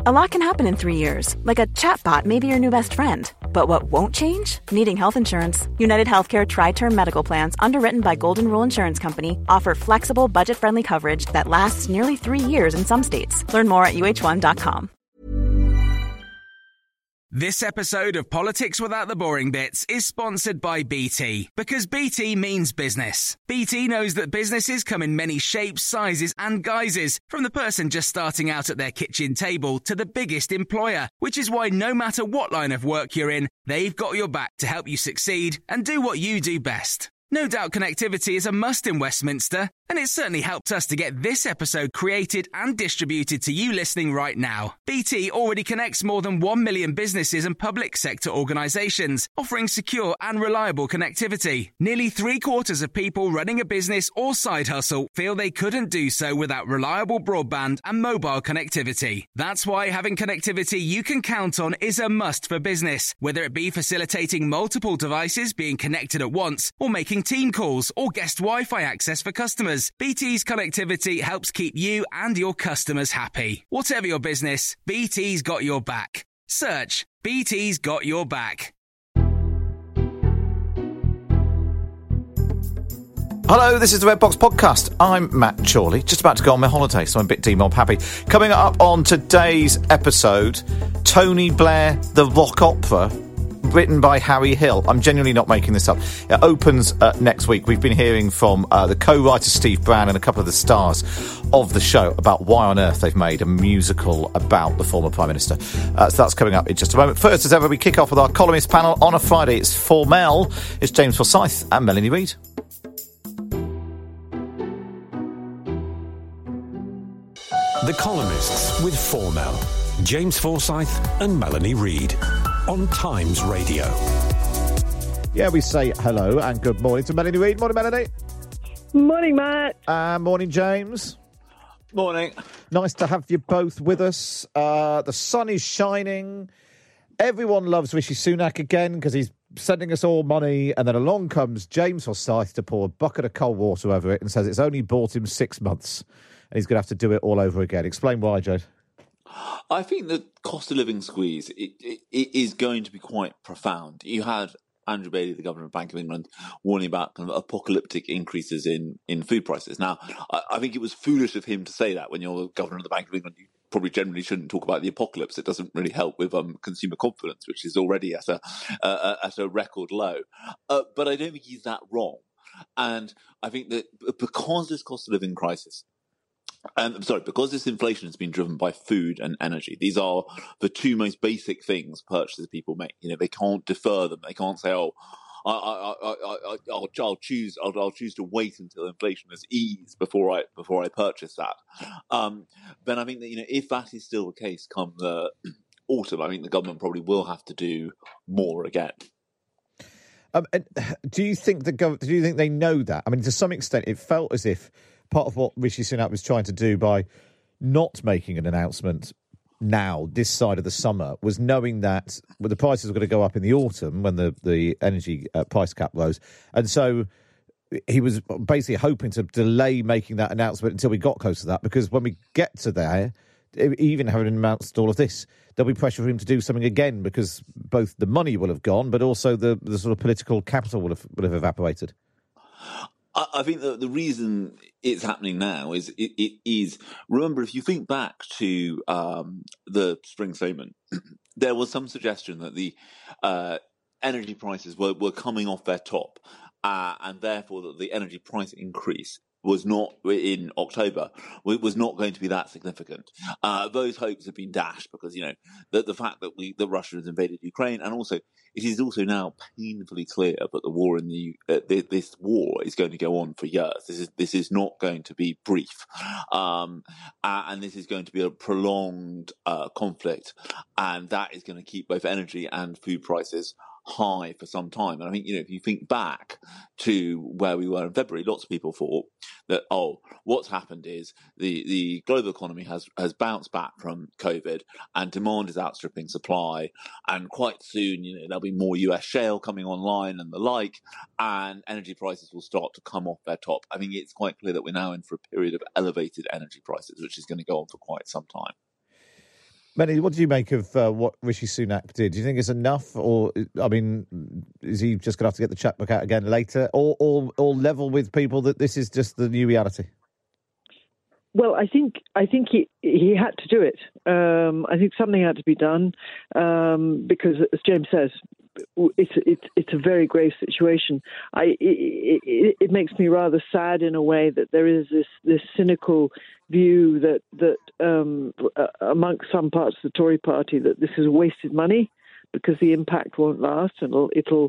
A lot can happen in 3 years, like a chatbot may be your new best friend. But what won't change? Needing health insurance. United Healthcare Tri-Term Medical Plans, underwritten by Golden Rule Insurance Company, offer flexible, budget-friendly coverage that lasts nearly 3 years in some states. Learn more at uh1.com. This episode of Politics Without the Boring Bits is sponsored by BT, because BT means business. BT knows that businesses come in many shapes, sizes and guises, from the person just starting out at their kitchen table to the biggest employer, which is why no matter what line of work you're in, they've got your back to help you succeed and do what you do best. No doubt connectivity is a must in Westminster, and it's certainly helped us to get this episode created and distributed to you listening right now. BT already connects more than 1 million businesses and public sector organisations, offering secure and reliable connectivity. Nearly 3/4 of people running a business or side hustle feel they couldn't do so without reliable broadband and mobile connectivity. That's why having connectivity you can count on is a must for business, whether it be facilitating multiple devices being connected at once, or making team calls or guest Wi-Fi access for customers. BT's connectivity helps keep you and your customers happy. Whatever your business, BT's got your back. Search BT's got your back. Hello, this is the Red Box Podcast. I'm Matt Chorley, just about to go on my holiday, so I'm a bit D-Mob happy. Coming up on today's episode, Tony Blair, the Rock Opera, written by Harry Hill. I'm genuinely not making this up. It opens next week. We've been hearing from the co-writer Steve Brown and a couple of the stars of the show about why on earth they've made a musical about the former Prime Minister. So that's coming up in just a moment. First, as ever, we kick off with our columnist panel on a Friday. It's for Mel. It's James Forsyth and Melanie Reid. The Columnists with Formel, James Forsyth and Melanie Reid on Times Radio. Yeah, we say hello and good morning to Melanie Reid. Morning, Melanie. Morning, Matt. Morning, James. Morning. Nice to have you both with us. The sun is shining. Everyone loves Rishi Sunak again because he's sending us all money, and then along comes James Forsyth to pour a bucket of cold water over it and says it's only bought him 6 months and he's going to have to do it all over again. Explain why, Jade. I think the cost of living squeeze it is going to be quite profound. You had Andrew Bailey, the Governor of Bank of England, warning about kind of apocalyptic increases in food prices. Now, I think it was foolish of him to say that when you're Governor of the Bank of England. You probably generally shouldn't talk about the apocalypse. It doesn't really help with consumer confidence, which is already at a record low. But I don't think he's that wrong. And I think that because this cost of living crisis, because this inflation has been driven by food and energy. These are the two most basic things purchases people make. You know, they can't defer them. They can't say, "Oh, I'll choose to wait until inflation has eased before I purchase that." Then I think that if that is still the case come the autumn, I think the government probably will have to do more again. And do you think they know that? I mean, to some extent, it felt as if part of what Rishi Sunak was trying to do by not making an announcement now, this side of the summer, was knowing that the prices were going to go up in the autumn when the energy price cap rose. And so he was basically hoping to delay making that announcement until we got close to that, because when we get to there, even having announced all of this, there'll be pressure for him to do something again, because both the money will have gone, but also the sort of political capital will have evaporated. I think that the reason it's happening now is it is. Remember, if you think back to the spring statement, there was some suggestion that the energy prices were coming off their top, and therefore that the energy price increase was not in October. It was not going to be that significant. Those hopes have been dashed because the fact that Russia has invaded Ukraine, and also it is also now painfully clear that the war this war is going to go on for years. This is not going to be brief, and this is going to be a prolonged conflict, and that is going to keep both energy and food prices high for some time. And I think, if you think back to where we were in February, lots of people thought that, what's happened is the global economy has bounced back from COVID and demand is outstripping supply. And quite soon, there'll be more US shale coming online and the like, and energy prices will start to come off their top. I think it's quite clear that we're now in for a period of elevated energy prices, which is going to go on for quite some time. Manny, what do you make of what Rishi Sunak did? Do you think it's enough, or I mean, is he just going to have to get the checkbook out again later, or level with people that this is just the new reality? Well, I think he had to do it. I think something had to be done because, as James says, it's a very grave situation. It makes me rather sad in a way that there is this cynical view that amongst some parts of the Tory party that this is wasted money because the impact won't last and it's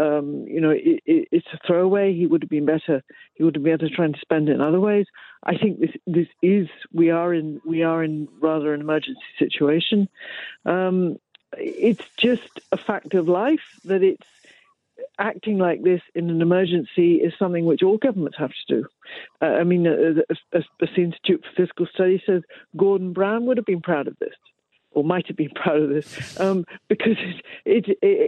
a throwaway. He would have been better. He would have been able to try and spend it in other ways. I think we are in rather an emergency situation. It's just a fact of life that it's acting like this in an emergency is something which all governments have to do. As the Institute for Fiscal Studies says, Gordon Brown would have been proud of this, or might have been proud of this, because it's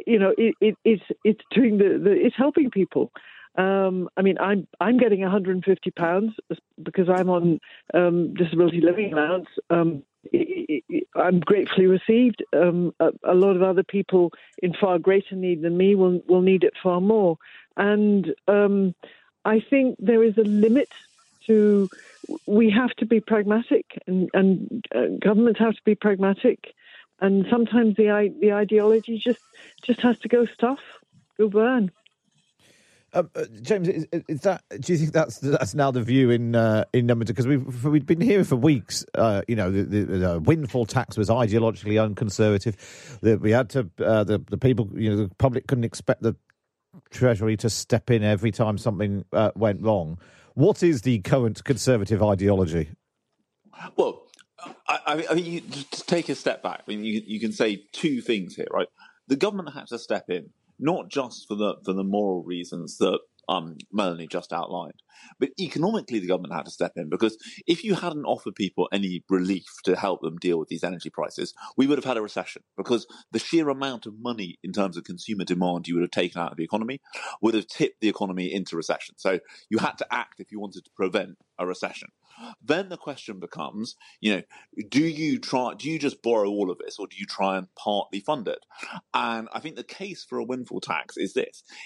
doing it's helping people. I'm getting £150 because I'm on disability living allowance. I'm gratefully received. A lot of other people in far greater need than me will need it far more. And I think there is a limit to. We have to be pragmatic, and governments have to be pragmatic. And sometimes the ideology just has to go burn. James, is that? Do you think that's now the view in Number 2? Because we've been hearing for weeks. The windfall tax was ideologically unconservative. That we had to the people, the public couldn't expect the Treasury to step in every time something went wrong. What is the current Conservative ideology? Well, I mean, you just take a step back. I mean, you can say two things here, right? The government had to step in, not just for the moral reasons that Melanie just outlined, but economically the government had to step in, because if you hadn't offered people any relief to help them deal with these energy prices, we would have had a recession, because the sheer amount of money in terms of consumer demand you would have taken out of the economy would have tipped the economy into recession. So you had to act if you wanted to prevent a recession. Then the question becomes, do you just borrow all of this, or do you try and partly fund it? And I think the case for a windfall tax is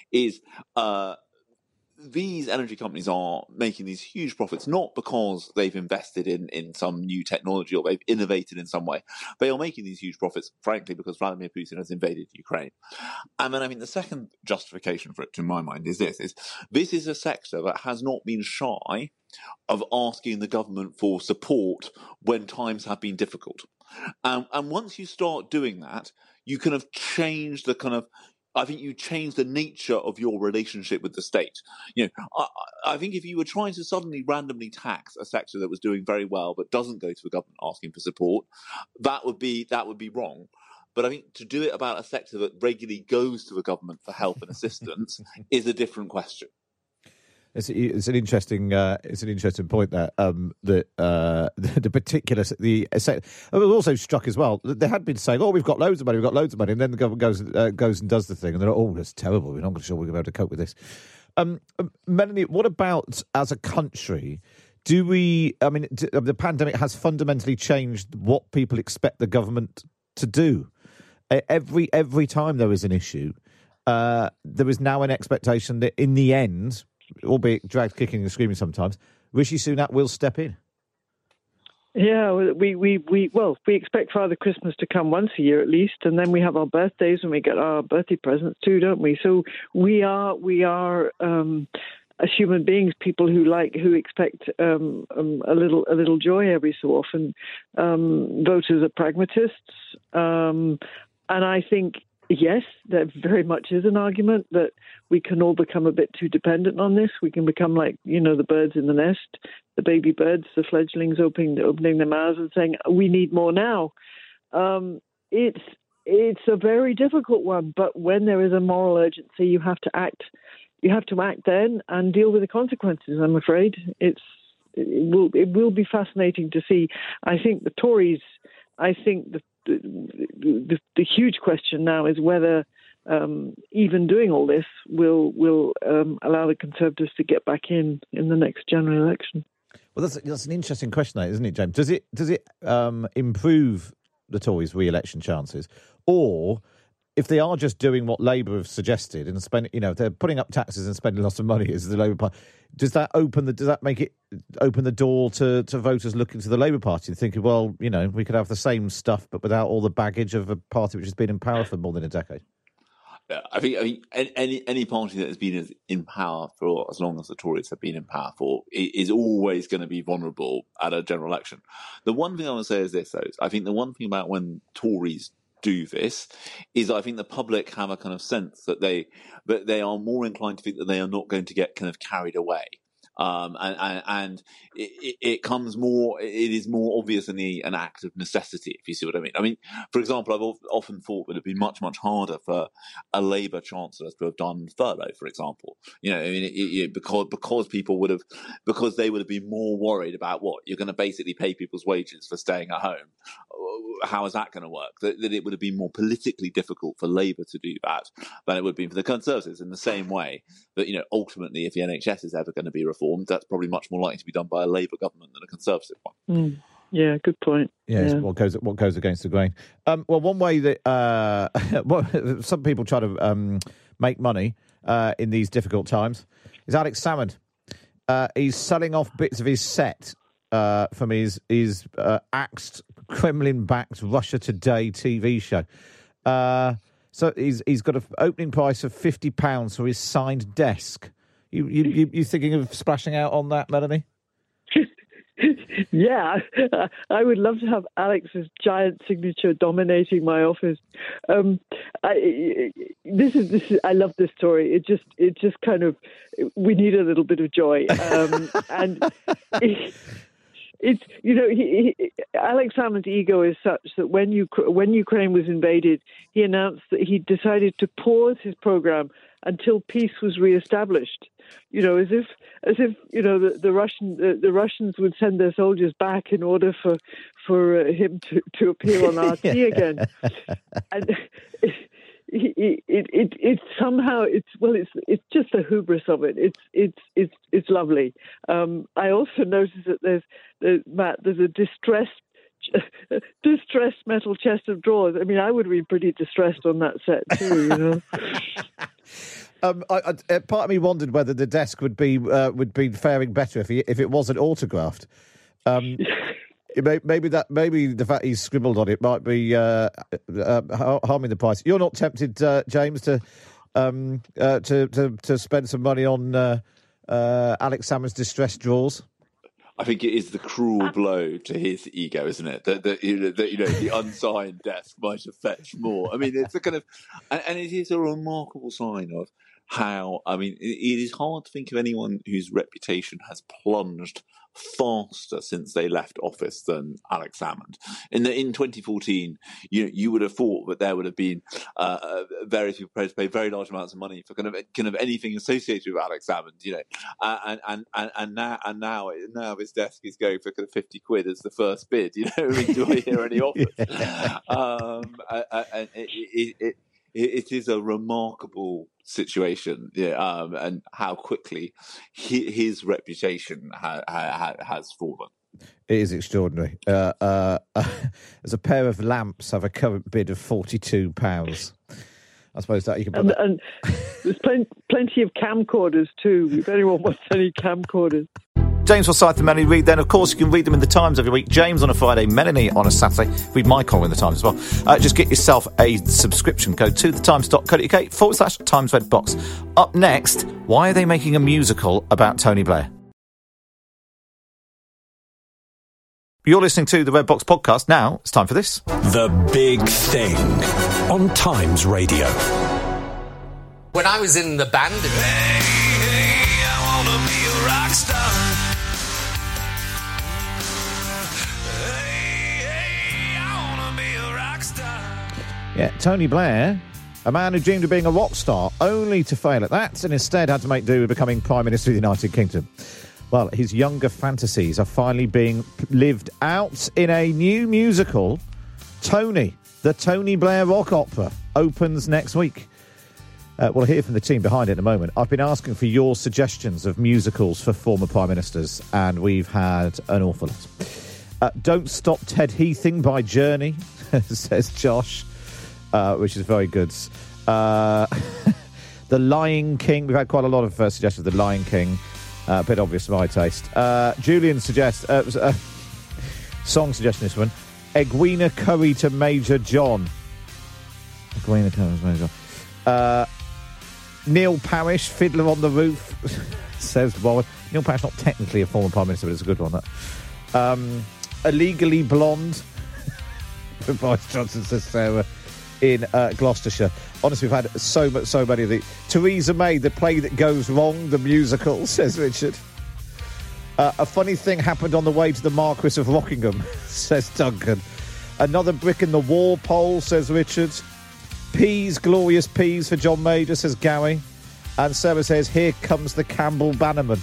these energy companies are making these huge profits, not because they've invested in some new technology or they've innovated in some way. They are making these huge profits, frankly, because Vladimir Putin has invaded Ukraine. And then, I mean, the second justification for it, to my mind, is this is a sector that has not been shy of asking the government for support when times have been difficult. And once you start doing that, you kind of change the kind of, I think you change the nature of your relationship with the state. I think if you were trying to suddenly randomly tax a sector that was doing very well but doesn't go to the government asking for support, that would be wrong. But I think to do it about a sector that regularly goes to the government for help and assistance is a different question. It's an interesting point there. The particular I was also struck as well. They had been saying, "Oh, we've got loads of money, and then the government goes and does the thing, and they're oh, that's terrible. We're not sure we're going to be able to cope with this. Melanie, what about as a country? Do we? I mean, the pandemic has fundamentally changed what people expect the government to do. Every time there is an issue, there is now an expectation that in the end, albeit dragged kicking and screaming sometimes, Rishi Sunak will step in. Yeah, we expect Father Christmas to come once a year at least, and then we have our birthdays and we get our birthday presents too, don't we? So we are as human beings, people who expect a little joy every so often. Voters are pragmatists, and I think. Yes, there very much is an argument that we can all become a bit too dependent on this. We can become like, the birds in the nest, the baby birds, the fledglings opening their mouths and saying, we need more now. It's a very difficult one, but when there is a moral urgency, you have to act. You have to act then and deal with the consequences, I'm afraid. It will be fascinating to see. I think the Tories, the huge question now is whether even doing all this will allow the Conservatives to get back in the next general election. Well, that's an interesting question, isn't it, James? Does it improve the Tories' re-election chances, or if they are just doing what Labour have suggested and they're putting up taxes and spending lots of money as the Labour Party, does that make it open the door to voters looking to the Labour Party and thinking, well, we could have the same stuff but without all the baggage of a party which has been in power for more than a decade? Yeah, I think any party that has been in power for as long as the Tories have been in power for is always going to be vulnerable at a general election. The one thing I want to say is this, though. I think the one thing about when Tories do this is I think the public have a kind of sense that they are more inclined to think that they are not going to get kind of carried away. And it comes more. It is more obvious in an act of necessity, if you see what I mean. I mean, for example, I've often thought that it'd be much harder for a Labour chancellor to have done furlough, for example. Because people would have, because they would have been more worried about what you're going to basically pay people's wages for staying at home. How is that going to work? That it would have been more politically difficult for Labour to do that than it would be for the Conservatives. In the same way that ultimately, if the NHS is ever going to be reformed, that's probably much more likely to be done by a Labour government than a Conservative one. Yeah, good point. Yeah. What goes against the grain. Well, one way that some people try to make money in these difficult times is Alex Salmond. He's selling off bits of his set from his axed Kremlin-backed Russia Today TV show. So he's got an opening price of £50 for his signed desk. You thinking of splashing out on that, Melanie? Yeah, I would love to have Alex's giant signature dominating my office. I love this story. It just kind of, we need a little bit of joy, and. It's Alex Salmond's ego is such that when Ukraine was invaded, he announced that he decided to pause his program until peace was reestablished. As if the Russians would send their soldiers back in order for him to appear on RT again. And it's somehow it's just the hubris of it. It's lovely. I also noticed that there's a distressed metal chest of drawers. I mean, I would be pretty distressed on that set too. Part of me wondered whether the desk would be faring better if it wasn't autographed. Maybe the fact he's scribbled on it might be harming the price. You're not tempted, James, to spend some money on Alex Salmond's distressed drawers? I think it is the cruel blow to his ego, isn't it? That the unsigned desk might have fetched more. I mean, it's a kind of, and it is a remarkable sign of how. I mean, it is hard to think of anyone whose reputation has plunged faster since they left office than Alex Salmond. In 2014, you would have thought that there would have been various people prepared to pay very large amounts of money for kind of anything associated with Alex Salmond, and now his desk is going for kind of 50 quid as the first bid. Do I hear any offers? It is a remarkable situation, and how quickly his reputation has fallen. It is extraordinary. As a pair of lamps have a current bid of £42. I suppose that you can put and there's plenty of camcorders too, if anyone wants any camcorders. James Forsyth and Melanie Reid. Then, of course, you can read them in the Times every week. James on a Friday, Melanie on a Saturday. Read my column in the Times as well. Just get yourself a subscription. Go to thetimes.co.uk/Times Red Box. Up next, why are they making a musical about Tony Blair? You're listening to the Red Box podcast. Now, it's time for this. The Big Thing on Times Radio. When I was in the band... Hey, I wanna be a rock star. Yeah, Tony Blair, a man who dreamed of being a rock star, only to fail at that and instead had to make do with becoming Prime Minister of the United Kingdom. Well, his younger fantasies are finally being lived out in a new musical. Tony, the Tony Blair Rock Opera, opens next week. We'll hear from the team behind it in a moment. I've been asking for your suggestions of musicals for former Prime Ministers, and we've had an awful lot. Don't Stop Ted Heathing by Journey. says Josh, which is very good. The Lion King. We've had quite a lot of suggestions of The Lion King. A bit obvious to my taste. Julian suggests... song suggestion, this one. Egwena Curry to Major John. Egwena Curry to Major John. Neil Parish, Fiddler on the Roof, says Warren. Neil Parish, not technically a former Prime Minister, but it's a good one, that. Illegally Blonde. Boris Johnson, says Sarah, in Gloucestershire. Honestly, we've had so many of the... Theresa May, The Play That Goes Wrong, the musical, says Richard. A funny thing happened on the way to the Marquis of Rockingham, says Duncan. Another brick in the wall poll, says Richard. Peas, glorious peas for John Major, says Gary. And Sarah says, here comes the Campbell Bannerman.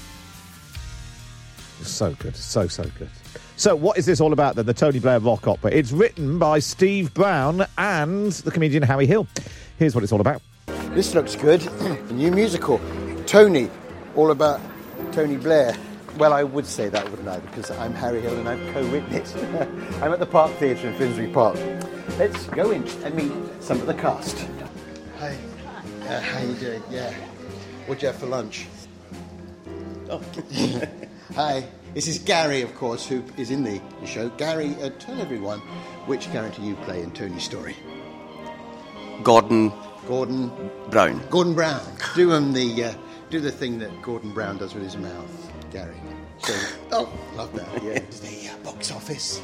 So good, so good. So what is this all about then, the Tony Blair rock opera? It's written by Steve Brown and the comedian Harry Hill. Here's what it's all about. This looks good. A new musical. Tony, all about Tony Blair. Well, I would say that, wouldn't I? Because I'm Harry Hill and I've co-written it. I'm at the Park Theatre in Finsbury Park. Let's go in and meet some of the cast. Hi. How you doing? Yeah. What'd you have for lunch? Oh. Hi. This is Gary, of course, who is in the show. Gary, tell everyone which character you play in Tony's story. Gordon Brown. Gordon Brown. Do the thing that Gordon Brown does with his mouth, Gary. So, love that. Yeah. The box office.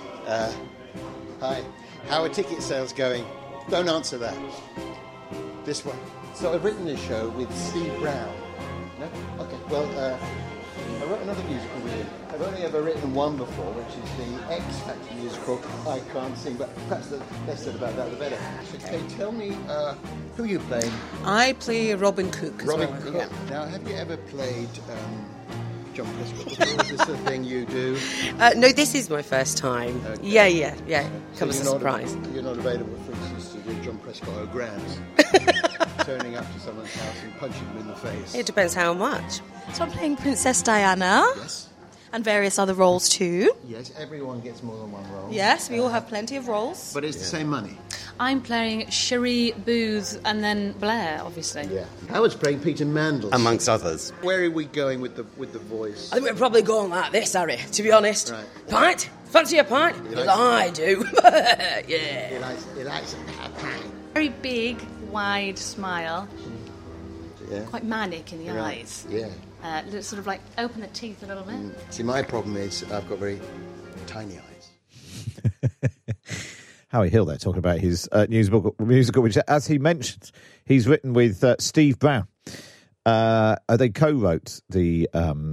Hi. How are ticket sales going? Don't answer that. This one. So I've written this show with Steve Brown. No? Okay. Well, I wrote another musical with him. I've only ever written one before, which is the X Factor musical, I Can't Sing, but perhaps the less said about that, the better. Okay, tell me, who are you playing? I play Robin Cook. Robin Cook. Yeah. Now, have you ever played John Prescott before? Is this the thing you do? No, this is my first time. Okay. Yeah. Come as a surprise. You're not available, for instance, to do John Prescott O'Grams? Turning up to someone's house and punching them in the face. It depends how much. So I'm playing Princess Diana. Yes. And various other roles too. Yes, everyone gets more than one role. Yes, we all have plenty of roles. But it's the same money. I'm playing Cherie Booth and then Blair, obviously. Yeah. Howard's playing Peter Mandelson. Amongst others. Where are we going with the voice? I think we're probably going like this, Harry, to be honest. Right. Pint? Fancy a pint? Because I do. Yeah. He likes a pint. Very big, wide smile. Yeah. Quite manic in the eyes. Yeah. Sort of like open the teeth a little bit. See, my problem is I've got very tiny eyes. Howie Hill there talking about his musical, which, as he mentioned, he's written with Steve Brown. They co-wrote the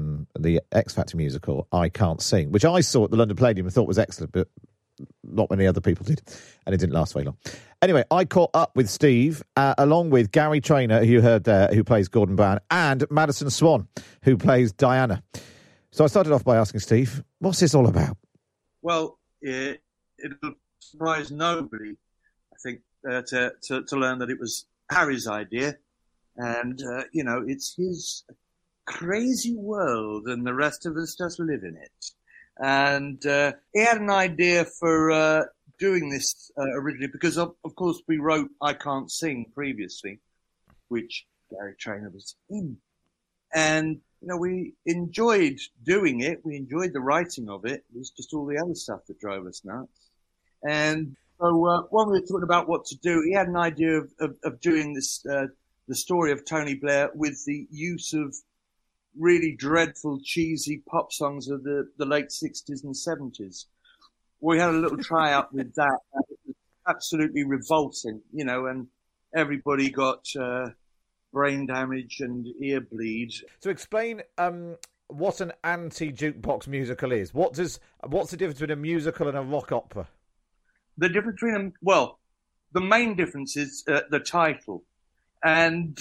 X Factor musical, I Can't Sing, which I saw at the London Palladium and thought was excellent, but not many other people did, and it didn't last very long. Anyway, I caught up with Steve, along with Gary Trainor, who you heard there, who plays Gordon Brown, and Madison Swan, who plays Diana. So I started off by asking Steve, what's this all about? Well, it'll surprise nobody, I think, to learn that it was Harry's idea. And, it's his crazy world, and the rest of us just live in it. And he had an idea for doing this originally because, of course, we wrote I Can't Sing previously, which Gary Trainor was in. And, we enjoyed doing it. We enjoyed the writing of it. It was just all the other stuff that drove us nuts. And so when we were talking about what to do, he had an idea of doing this, the story of Tony Blair with the use of really dreadful, cheesy pop songs of the late 60s and 70s. We had a little tryout with that. It was absolutely revolting, and everybody got brain damage and ear bleed. So explain what an anti-jukebox musical is. What's the difference between a musical and a rock opera? The difference between them, the main difference is the title. And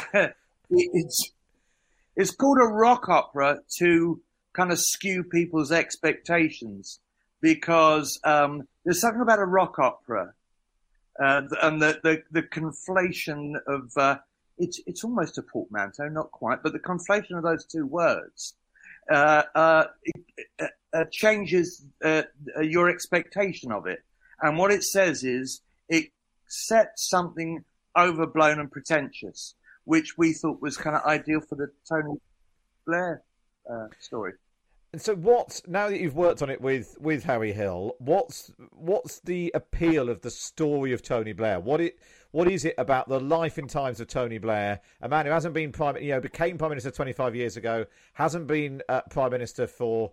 it's called a rock opera to kind of skew people's expectations because there's something about a rock opera and the conflation of it's almost a portmanteau, not quite, but the conflation of those two words changes your expectation of it. And what it says is it sets something overblown and pretentious, which we thought was kind of ideal for the Tony Blair story. And so, now that you've worked on it with Harry Hill, what's the appeal of the story of Tony Blair? What is it about the life and times of Tony Blair, a man who hasn't been became Prime Minister 25 years ago, hasn't been Prime Minister for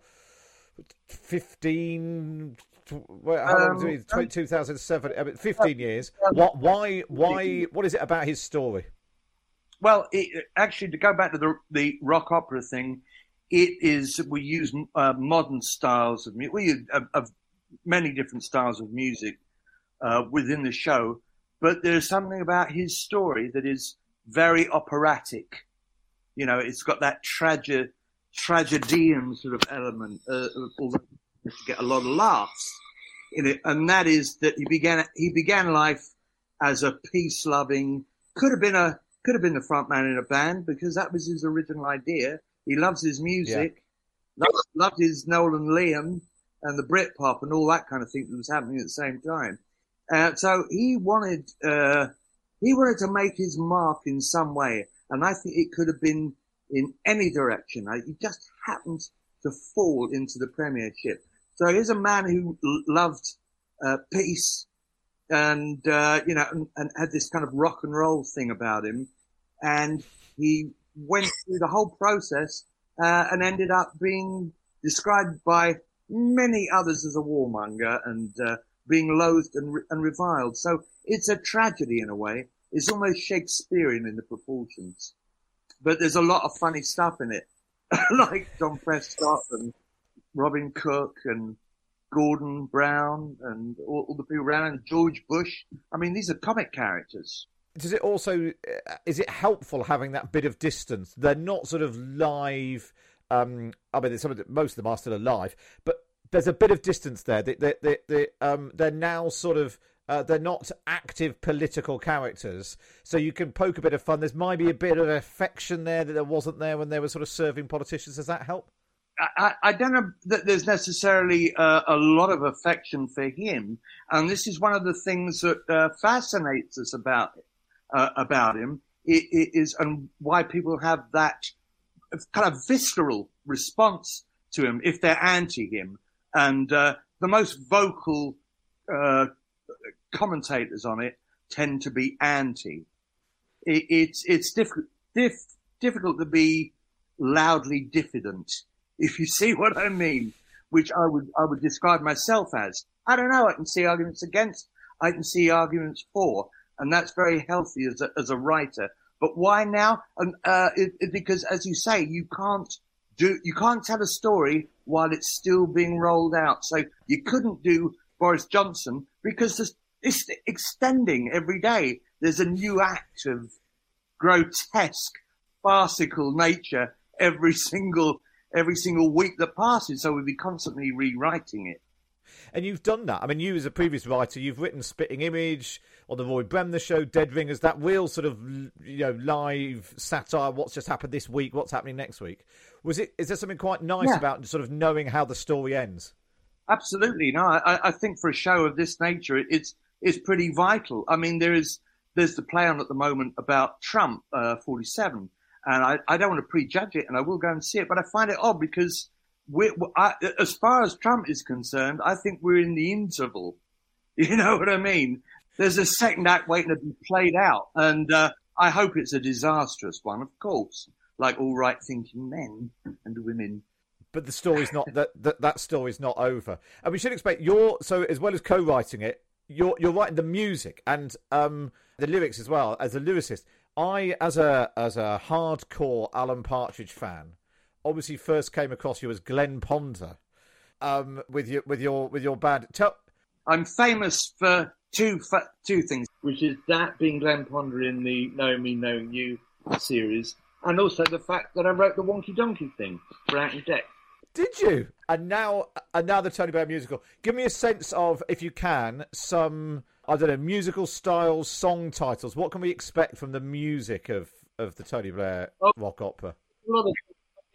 15. How long was it? 2007, 15 years. Why? What is it about his story? Well, actually, to go back to the rock opera thing, we use modern styles of music. We use many different styles of music within the show, but there's something about his story that is very operatic. It's got that tragedian sort of element, although to get a lot of laughs in it, and that is that he began life as a peace-loving, could have been the front man in a band because that was his original idea. He loves his music, loved his Noel and Liam and the Britpop and all that kind of thing that was happening at the same time. So he wanted to make his mark in some way, and I think it could have been in any direction. He just happened to fall into the Premiership. So here's a man who loved peace and had this kind of rock and roll thing about him, and he went through the whole process and ended up being described by many others as a warmonger and being loathed and reviled. So it's a tragedy in a way. It's almost Shakespearean in the proportions. But there's a lot of funny stuff in it, like John Prescott and Robin Cook and Gordon Brown and all the people around, and George Bush. I mean, these are comic characters. Is it helpful having that bit of distance? They're not sort of live. Most of them are still alive, but there's a bit of distance there. They're now sort of they're not active political characters, so you can poke a bit of fun. There's might be a bit of affection there that there wasn't there when they were sort of serving politicians. Does that help? I don't know that there's necessarily a lot of affection for him, and this is one of the things that fascinates us about him. It is, and why people have that kind of visceral response to him if they're anti him, and the most vocal commentators on it tend to be anti. It's difficult to be loudly diffident, if you see what I mean, which I would describe myself as. I don't know. I can see arguments against. I can see arguments for, and that's very healthy as a writer. But why now? And because, as you say, you can't tell a story while it's still being rolled out. So you couldn't do Boris Johnson because it's extending every day. There's a new act of grotesque, farcical nature every single week that passes, so we'll be constantly rewriting it. And you've done that. I mean, you as a previous writer, you've written Spitting Image on the Roy Bremner show, Dead Ringers, that real sort of, live satire, what's just happened this week, what's happening next week. Is there something quite nice about sort of knowing how the story ends? Absolutely. No, I think for a show of this nature, it's pretty vital. I mean, there's the play on at the moment about Trump, 47. And I don't want to prejudge it, and I will go and see it, but I find it odd because as far as Trump is concerned, I think we're in the interval. You know what I mean? There's a second act waiting to be played out, and I hope it's a disastrous one, of course, like all right-thinking men and women. But the story's not that story's not over, and we should expect so as well as co-writing it, you're writing the music and the lyrics as well as a lyricist. I, as a hardcore Alan Partridge fan, obviously first came across you as Glenn Ponder, with your band. I'm famous for two things, which is that being Glenn Ponder in the Knowing Me, Knowing You series, and also the fact that I wrote the Wonky Donkey thing for Out on Deck. Did you? And now the Tony Blair musical. Give me a sense of, if you can, some, I don't know, musical styles, song titles. What can we expect from the music of the Tony Blair rock opera?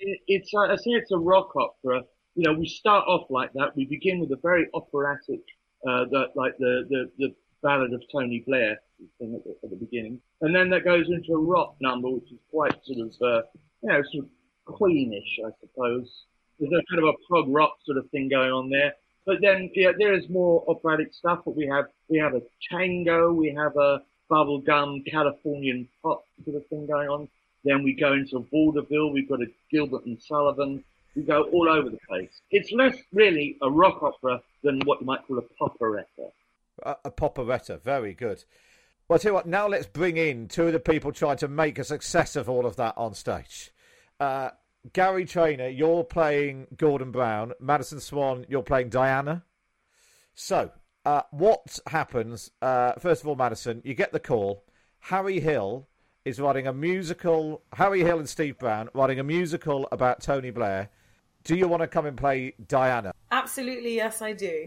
I say it's a rock opera. We start off like that. We begin with a very operatic the Ballad of Tony Blair thing at the beginning, and then that goes into a rock number, which is quite sort of sort of Queenish, I suppose. There's a kind of a prog rock sort of thing going on there. But then, there is more operatic stuff. But we have a tango, we have a bubblegum Californian pop sort of thing going on. Then we go into vaudeville. We've got a Gilbert and Sullivan. We go all over the place. It's less really a rock opera than what you might call a poporetta. A poporetta, very good. Well, I'll tell you what, now let's bring in two of the people trying to make a success of all of that on stage. Gary Trainer, you're playing Gordon Brown. Madison Swan, you're playing Diana. So, what happens? First of all, Madison, you get the call. Harry Hill is writing a musical. Harry Hill and Steve Brown writing a musical about Tony Blair. Do you want to come and play Diana? Absolutely, yes, I do.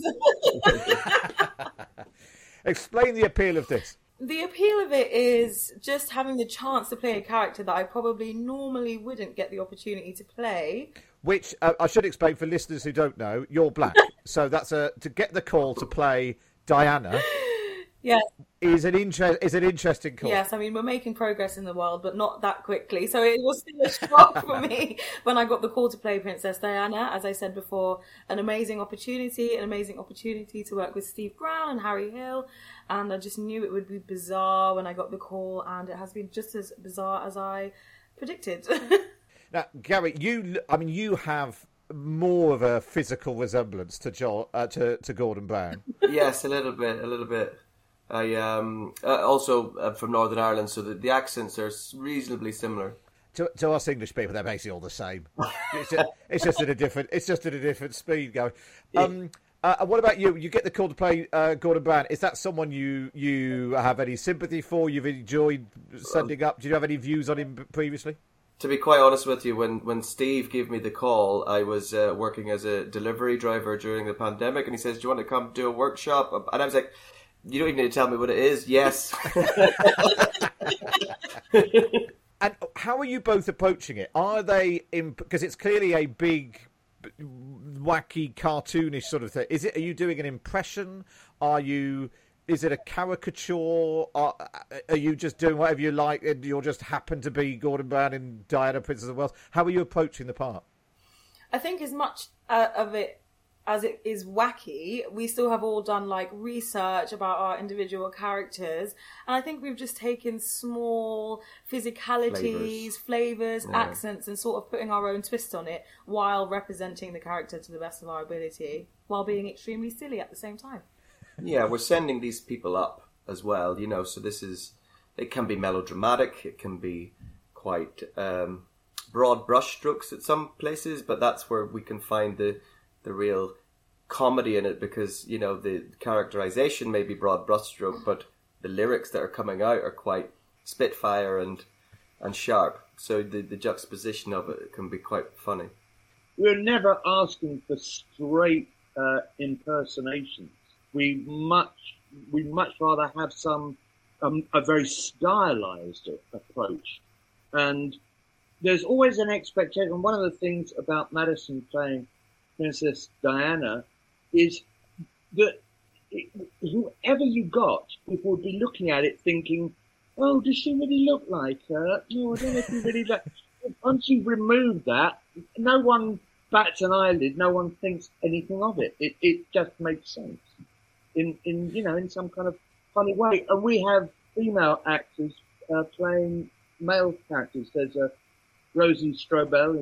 Explain the appeal of this. The appeal of it is just having the chance to play a character that I probably normally wouldn't get the opportunity to play. Which, I should explain for listeners who don't know, you're black. So that's to get the call to play Diana. Yes. Is an interesting call. Yes, I mean, we're making progress in the world, but not that quickly. So it was still a shock for me when I got the call to play Princess Diana. As I said before, an amazing opportunity to work with Steve Brown and Harry Hill. And I just knew it would be bizarre when I got the call, and it has been just as bizarre as I predicted. Now, Gary, you have more of a physical resemblance to Gordon Brown. Yes, a little bit. I also from Northern Ireland, so the accents are reasonably similar. To us English people, they're basically all the same. It's just at a different speed going. What about you? You get the call to play Gordon Brown. Is that someone you have any sympathy for? You've enjoyed sending up? Do you have any views on him previously? To be quite honest with you, when Steve gave me the call, I was working as a delivery driver during the pandemic, and he says, "Do you want to come do a workshop?" And I was like, "You don't even need to tell me what it is." Yes. And how are you both approaching it? Are they because it's clearly a big, wacky, cartoonish sort of thing. Are you doing an impression? Is it a caricature? Are you just doing whatever you like and you'll just happen to be Gordon Brown in Diana, Princess of Wales? How are you approaching the part? I think as much of it as it is wacky, we still have all done research about our individual characters. And I think we've just taken small physicalities, flavours, accents, and sort of putting our own twist on it while representing the character to the best of our ability, while being extremely silly at the same time. Yeah, we're sending these people up as well, so it can be melodramatic, it can be quite broad brushstrokes at some places, but that's where we can find the real comedy in it, because, the characterization may be broad brushstroke, but the lyrics that are coming out are quite spitfire and sharp, so the juxtaposition of it can be quite funny. We're never asking for straight impersonations. We much rather have a very stylized approach, and there's always an expectation. One of the things about Madison playing Princess Diana is that whoever you got, people would be looking at it thinking, "Oh, does she really look like her? No, I don't know if you really like." Once you remove that, no one bats an eyelid. No one thinks anything of it. It just makes sense. In some kind of funny way. And we have female actors playing male characters. There's Rosie Strobel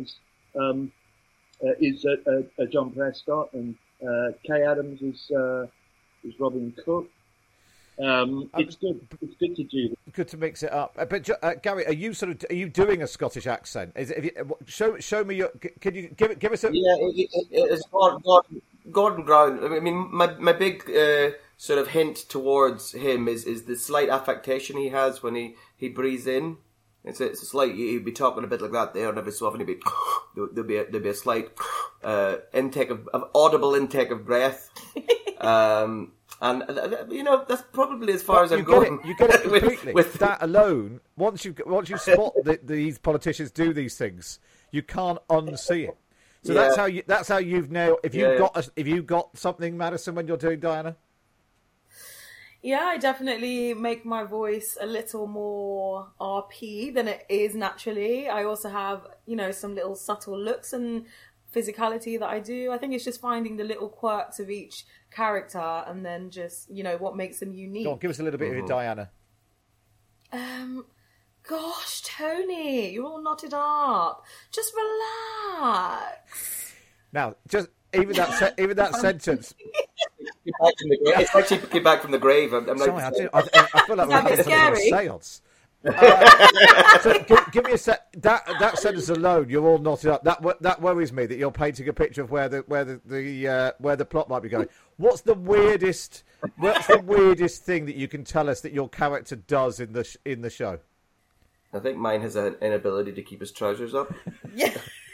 is John Prescott, and Kay Adams is Robin Cook. It's good. It's good to do that. Good to mix it up. But Gary, are you doing a Scottish accent? Show me your. Can you give us a? Yeah, it's Gordon Brown. I mean, my big sort of hint towards him is the slight affectation he has when he breathes in. It's a slight. He'd be talking a bit like that there, and every so often there'd be a slight intake of audible intake of breath. And that's probably as far as I'm going. You get it completely. with that alone, once you spot these politicians do these things, you can't unsee it. So that's how you've now. If you've got something, Madison, when you're doing Diana. Yeah, I definitely make my voice a little more RP than it is naturally. I also have, some little subtle looks and physicality that I do. I think it's just finding the little quirks of each character and then just, what makes them unique. Go on, give us a little bit of your Diana. Gosh, Tony, you're all knotted up. Just relax. Now, just even that sentence. It's like she came back from the grave. I feel like we're having a seance. So give me a sec. That sentence alone, you're all knotted up. That worries me that you're painting a picture of where the plot might be going. What's the weirdest thing that you can tell us that your character does in the show? I think mine has an inability to keep his trousers up. Yeah.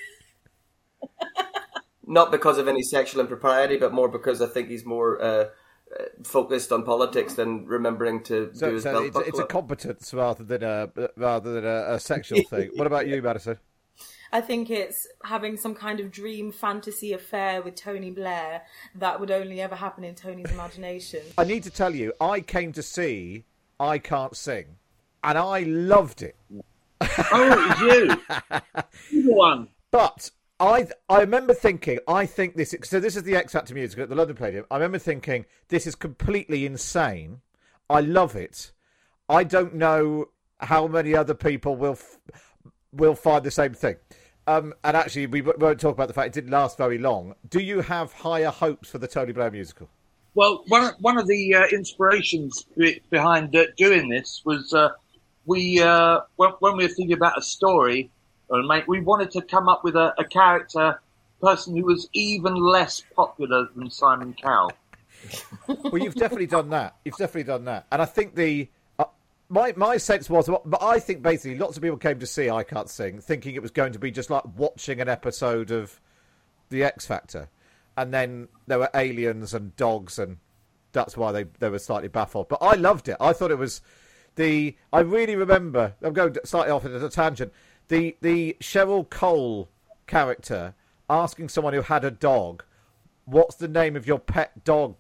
Not because of any sexual impropriety, but more because I think he's more focused on politics than remembering to do his belt buckle. It's a competence rather than a sexual thing. What about you, Madison? I think it's having some kind of dream fantasy affair with Tony Blair that would only ever happen in Tony's imagination. I need to tell you, I came to see I Can't Sing, and I loved it. Oh, it was you. You're the one. But I remember thinking, this is the X Factor musical at the London Palladium. I remember thinking, this is completely insane. I love it. I don't know how many other people will find the same thing. And actually, we won't talk about the fact it didn't last very long. Do you have higher hopes for the Tony Blair musical? Well, one of the inspirations behind doing this was when we were thinking about a story, we wanted to come up with a person who was even less popular than Simon Cowell. Well, you've definitely done that. And I think my sense was, but I think basically lots of people came to see I Can't Sing thinking it was going to be just like watching an episode of The X Factor. And then there were aliens and dogs, and that's why they were slightly baffled. But I loved it. I thought it was I really remember, I'm going slightly off into a tangent, the Cheryl Cole character asking someone who had a dog, what's the name of your pet dog,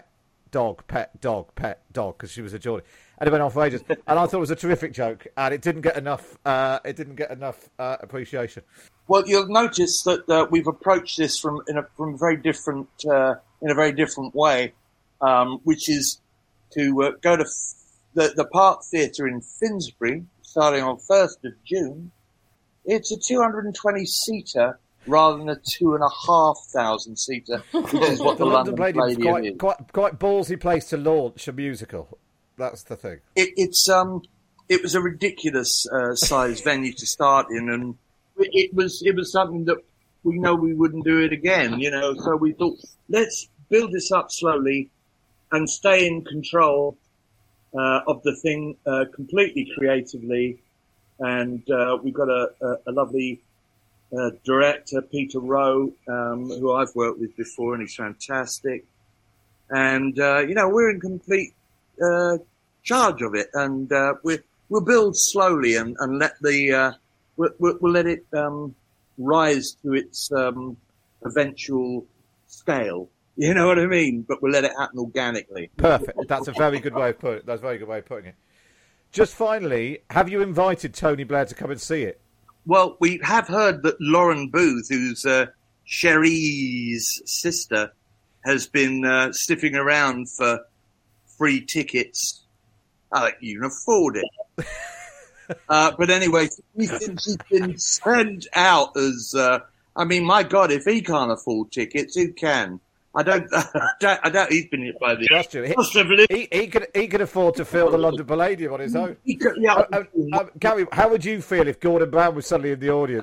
because she was a Geordie. And it went on for ages. And I thought it was a terrific joke, and it didn't get enough appreciation. Well, you'll notice that we've approached this from a very different way, which is to go to the Park Theatre in Finsbury, starting on 1st of June. It's a 220-seater rather than a 2,500-seater, which is what the London Palladium is. Quite ballsy place to launch a musical. That's the thing. It was a ridiculous size venue to start in, and it was something that we know we wouldn't do it again. So we thought, let's build this up slowly and stay in control of the thing completely creatively. And we've got a lovely director, Peter Rowe, who I've worked with before, and he's fantastic. And we're in complete charge of it, and we'll build slowly and let we'll let it rise to its eventual scale. You know what I mean? But we'll let it happen organically. Perfect. That's a very good way of putting it. That's a very good way of putting it. Just finally, have you invited Tony Blair to come and see it? Well, we have heard that Lauren Booth, who's Sherry's sister, has been sniffing around for free tickets. You can afford it. But anyway, she's been sent out as, my God, if he can't afford tickets, who can? I doubt he's been hit by the... That's true. He could afford to fill the London Palladium on his own. Gary, how would you feel if Gordon Brown was suddenly in the audience?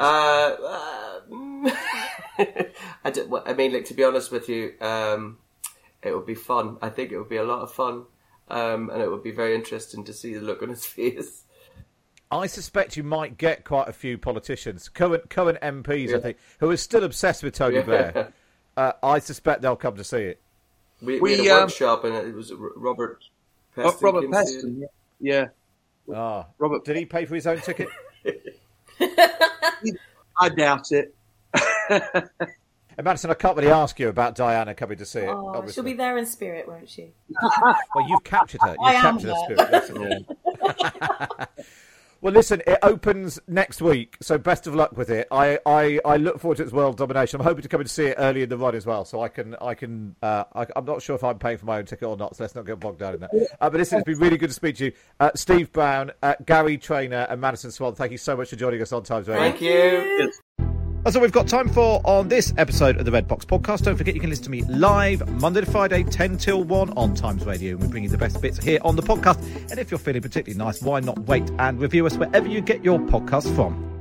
To be honest with you, it would be fun. I think it would be a lot of fun. And it would be very interesting to see the look on his face. I suspect you might get quite a few politicians, current MPs, I think, who are still obsessed with Tony Blair. I suspect they'll come to see it. We had a workshop, and it was Robert Peston. Robert Peston, yeah. Robert, did he pay for his own ticket? I doubt it. And Madison, I can't really ask you about Diana coming to see it. Oh, obviously. she'll be there in spirit, won't she? Well, you've captured her. I You've am captured there. her spirit. Yes. Well, listen, it opens next week, so best of luck with it. I look forward to its world domination. I'm hoping to come and see it early in the run as well, so I'm not sure if I'm paying for my own ticket or not, so let's not get bogged down in that. But listen, it's been really good to speak to you. Steve Brown, Gary Trainer and Madison Swan, thank you so much for joining us on Times Radio. Thank you. That's all we've got time for on this episode of the Red Box Podcast. Don't forget you can listen to me live Monday to Friday, 10 till 1 on Times Radio. We bring you the best bits here on the podcast. And if you're feeling particularly nice, why not wait and review us wherever you get your podcasts from.